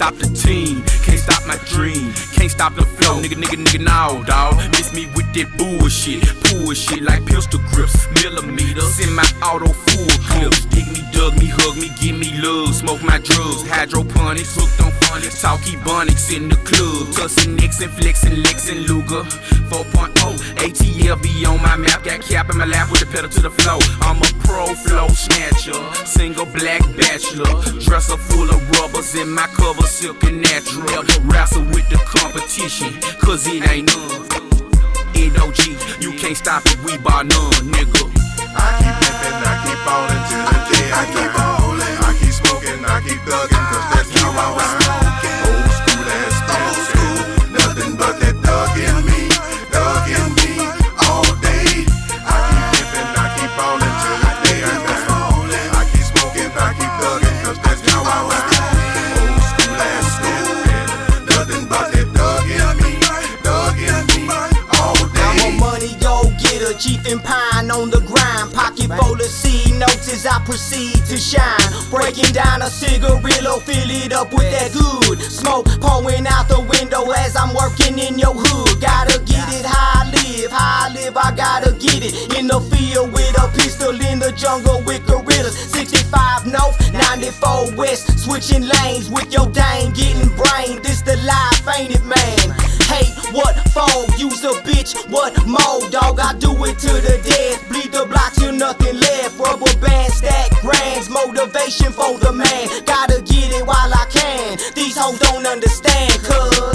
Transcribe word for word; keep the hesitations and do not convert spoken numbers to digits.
stop the team, can't stop my dream, can't stop the flow. Nigga, nigga, nigga, now, dawg. Miss me with that bullshit, bullshit like pistol grips, millimeters in my auto full clips. Dig me, dug me, hug me, give me love, smoke my drugs, hydroponics, hooked on phonics, talkie bonics in the club, tussin' Nixon, flexin', Lexin', Luger, four point oh, A T L be on my map, got cap in my lap with the pedal to the floor. I'm a pro flow snatcher, single black bachelor, dresser full of rubbers in my cover, silk and natural. Wrestle with the competition, cause it ain't none. N O G, you can't stop it, we bar none, nigga. I keep pimpin', I keep ballin' till the day I keep ballin'. I keep smoking, I keep thuggin', cause that's how I ride. Old school ass smoke, nothing but that thug in me, thug in me all day. I keep pimpin', I keep ballin' till the day I die. I keep smoking, I keep thuggin', cause that's how I ride. Old school ass smoke, nothing but that thug in me, thug in me all day. I'm a money go getter, chief and pine on the grind, pocket full of C notes as I proceed to shine. Breaking down a cigarillo, fill it up with that good smoke, pouring out the window as I'm working in your hood. Gotta get it how I live, how I live, I gotta get it. In the field with a pistol, in the jungle with gorillas. Sixty-five north, ninety-four west, switching lanes with your dame, getting brain. This the life, ain't it, man? Hey, what for? Use a bitch, what more, dog? I do it to the death, bleed the block till nothing left. Rubber band, stack grands, motivation for the man. Gotta get it while I can. These hoes don't understand, cuz